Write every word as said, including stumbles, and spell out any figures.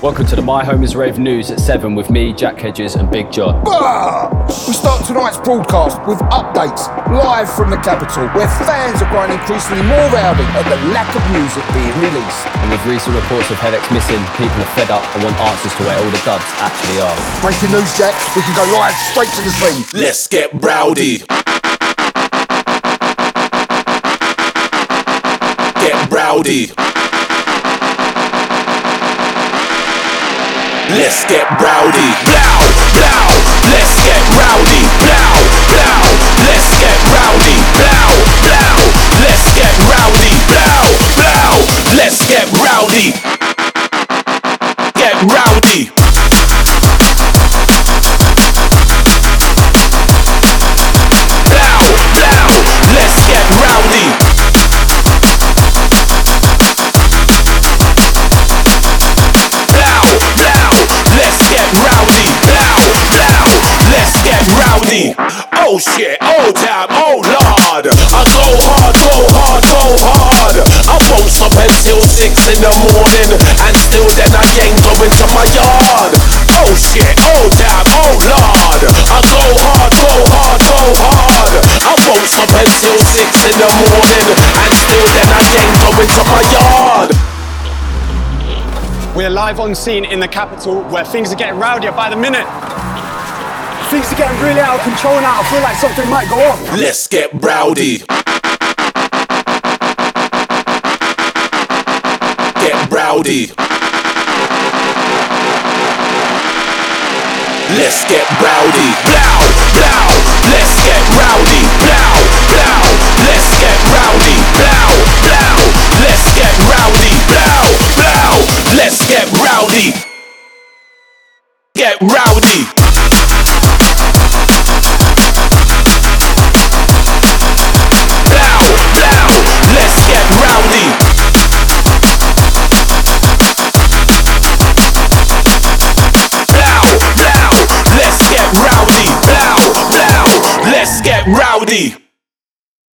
Welcome to the My Home is Rave news at seven with me, Jack Hedges and Big John. Bah! We start tonight's broadcast with updates live from the capital, where fans are growing increasingly more rowdy at the lack of music being released. And with recent reports of Headaches missing, people are fed up and want answers to where all the dubs actually are. Breaking news, Jack, we can go live straight to the scene. Let's get rowdy. Get rowdy. Let's get rowdy. Blow, blow. Let's get rowdy. Blow, blow. Let's get rowdy. Blow, blow. Let's get rowdy. Blow, blow. Let's get rowdy. Get rowdy. Blow, blow. Let's get rowdy. Let's get rowdy, blow, blow, let's get rowdy. Oh shit, oh damn, oh lord. I go hard, go hard, go hard. I won't stop until six in the morning, and still then I ain't going to my yard. Oh shit, oh damn, oh lord. I go hard, go hard, go hard. I won't stop until six in the morning, and still then I ain't going to my yard. We're live on scene in the capital where things are getting rowdier by the minute. Things are getting really out of control now. I feel like something might go off. Let's get rowdy. Get rowdy. Let's get rowdy. Blow, blow. Let's get rowdy. Blow, blow. Let's get rowdy. Blow, blow. Let's get rowdy. Blow, blow. Let's get rowdy. Get rowdy. Blow, blow. Let's get rowdy. Blow, blow. Let's get rowdy. Blow, blow. Let's get rowdy.